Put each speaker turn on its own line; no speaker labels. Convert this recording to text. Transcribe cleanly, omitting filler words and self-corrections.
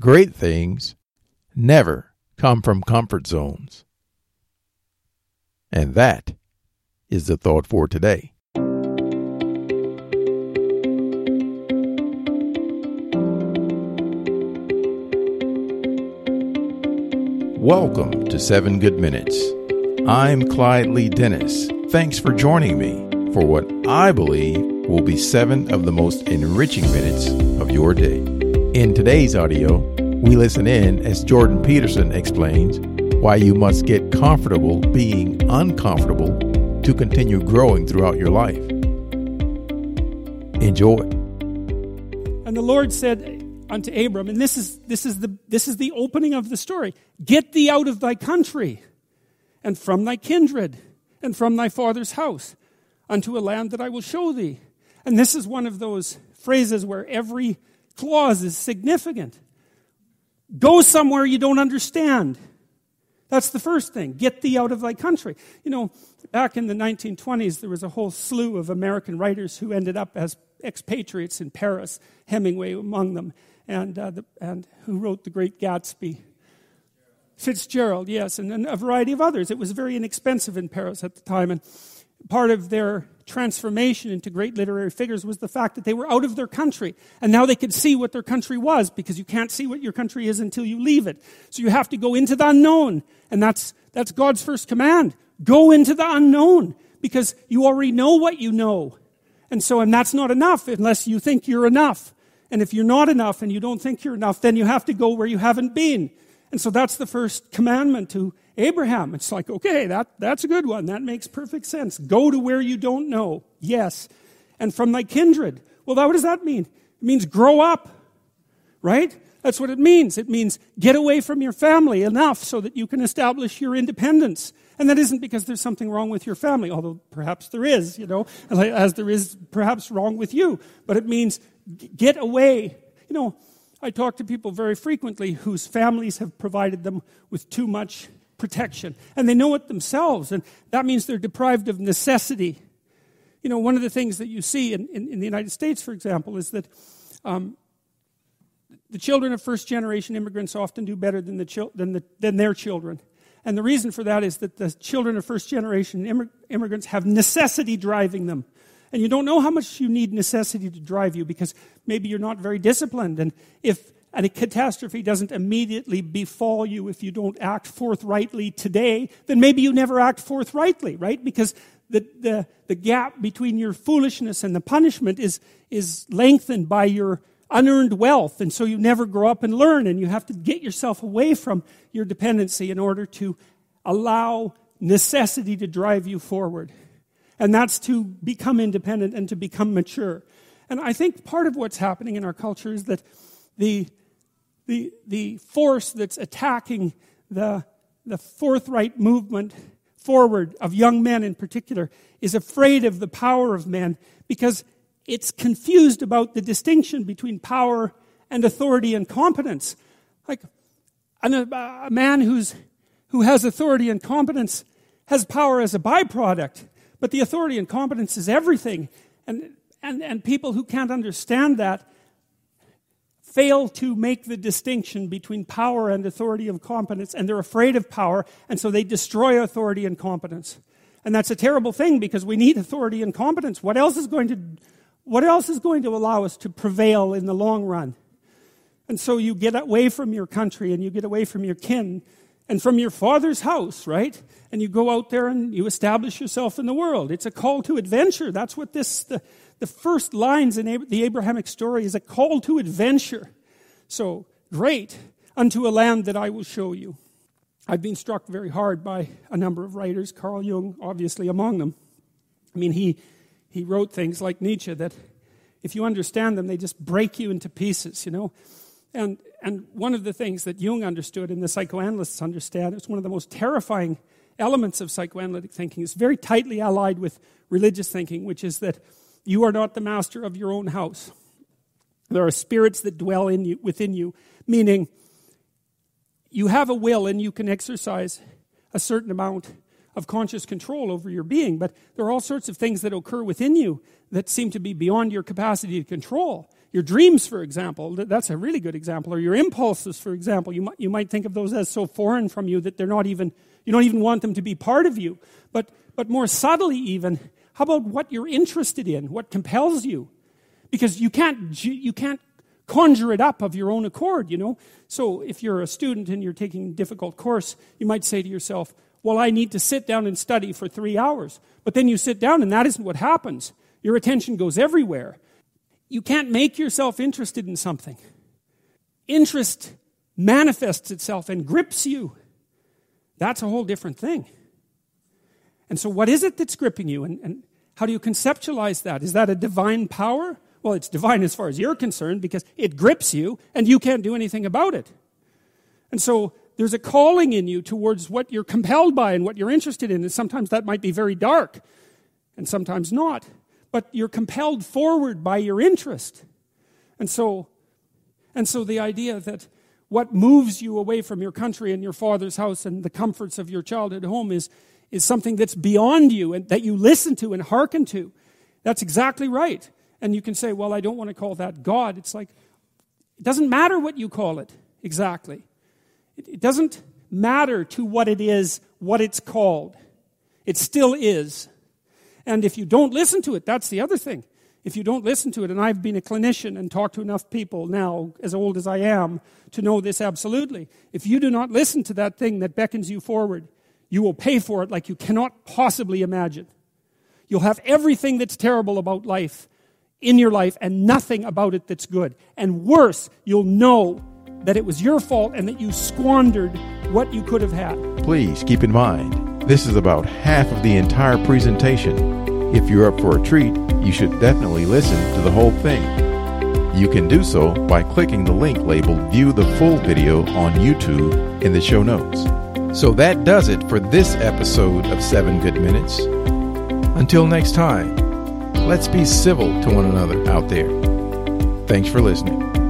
Great things never come from comfort zones. And that is the thought for today. Welcome to 7 Good Minutes. I'm Clyde Lee Dennis. Thanks for joining me for what I believe will be 7 of the most enriching minutes of your day. In today's audio, we listen in as Jordan Peterson explains why you must get comfortable being uncomfortable to continue growing throughout your life. Enjoy.
And the Lord said unto Abram, and this is the opening of the story, get thee out of thy country, and from thy kindred, and from thy father's house, unto a land that I will show thee. And this is one of those phrases where every clause is significant. Go somewhere you don't understand. That's the first thing. Get thee out of thy country. You know, back in the 1920s, there was a whole slew of American writers who ended up as expatriates in Paris, Hemingway among them, and who wrote The Great Gatsby. Fitzgerald, yes, and a variety of others. It was very inexpensive in Paris at the time, and part of their transformation into great literary figures was the fact that they were out of their country, and now they could see what their country was, because you can't see what your country is until you leave it. So you have to go into the unknown, and that's God's first command. Go into the unknown, because you already know what you know. And that's not enough unless you think you're enough. And if you're not enough and you don't think you're enough, then you have to go where you haven't been. And so that's the first commandment to Abraham. It's like, okay, that's a good one. That makes perfect sense. Go to where you don't know. Yes. And from thy kindred. Well, what does that mean? It means grow up, right? That's what it means. It means get away from your family enough so that you can establish your independence. And that isn't because there's something wrong with your family, although perhaps there is, as there is perhaps wrong with you. But it means get away. I talk to people very frequently whose families have provided them with too much protection. And they know it themselves, and that means they're deprived of necessity. One of the things that you see in the United States, for example, is that the children of first-generation immigrants often do better than their children. And the reason for that is that the children of first-generation immigrants have necessity driving them. And you don't know how much you need necessity to drive you, because maybe you're not very disciplined. And if a catastrophe doesn't immediately befall you if you don't act forthrightly today, then maybe you never act forthrightly, right? Because the gap between your foolishness and the punishment is lengthened by your unearned wealth. And so you never grow up and learn, and you have to get yourself away from your dependency in order to allow necessity to drive you forward. And that's to become independent and to become mature. And I think part of what's happening in our culture is that the force that's attacking the forthright movement forward of young men in particular is afraid of the power of men, because it's confused about the distinction between power and authority and competence. Like a man who has authority and competence has power as a byproduct. But the authority and competence is everything. And people who can't understand that fail to make the distinction between power and authority and competence, and they're afraid of power, and so they destroy authority and competence. And that's a terrible thing, because we need authority and competence. What else is going to allow us to prevail in the long run? And so you get away from your country, and you get away from your kin, and from your father's house, right? And you go out there and you establish yourself in the world. It's a call to adventure. That's what the first lines in the Abrahamic story is, a call to adventure. So, great, unto a land that I will show you. I've been struck very hard by a number of writers, Carl Jung obviously among them. I mean, he wrote things like Nietzsche that if you understand them, they just break you into pieces, And one of the things that Jung understood and the psychoanalysts understand, it's one of the most terrifying elements of psychoanalytic thinking, is very tightly allied with religious thinking, which is that you are not the master of your own house. There are spirits that dwell within you, meaning you have a will and you can exercise a certain amount of conscious control over your being, but there are all sorts of things that occur within you that seem to be beyond your capacity to control. Your dreams, for example, that's a really good example. Or your impulses, for example. You might think of those as so foreign from you that you don't even want them to be part of you. But more subtly even, how about what you're interested in, what compels you? Because you can't conjure it up of your own accord, So if you're a student and you're taking a difficult course, you might say to yourself, well, I need to sit down and study for 3 hours. But then you sit down and that isn't what happens. Your attention goes everywhere. You can't make yourself interested in something. Interest manifests itself and grips you. That's a whole different thing. And so what is it that's gripping you? And how do you conceptualize that? Is that a divine power? Well, it's divine as far as you're concerned because it grips you and you can't do anything about it. And so there's a calling in you towards what you're compelled by and what you're interested in. And sometimes that might be very dark and sometimes not. But you're compelled forward by your interest. And so the idea that what moves you away from your country and your father's house and the comforts of your childhood home is something that's beyond you and that you listen to and hearken to. That's exactly right. And you can say, well, I don't want to call that God. It's like, it doesn't matter what you call it exactly. It doesn't matter to what it is, what it's called. It still is. And if you don't listen to it, that's the other thing. If you don't listen to it, and I've been a clinician and talked to enough people now, as old as I am, to know this absolutely. If you do not listen to that thing that beckons you forward, you will pay for it like you cannot possibly imagine. You'll have everything that's terrible about life in your life and nothing about it that's good. And worse, you'll know that it was your fault and that you squandered what you could have had.
Please keep in mind, this is about half of the entire presentation. If you're up for a treat, you should definitely listen to the whole thing. You can do so by clicking the link labeled View the Full Video on YouTube in the show notes. So that does it for this episode of 7 Good Minutes. Until next time, let's be civil to one another out there. Thanks for listening.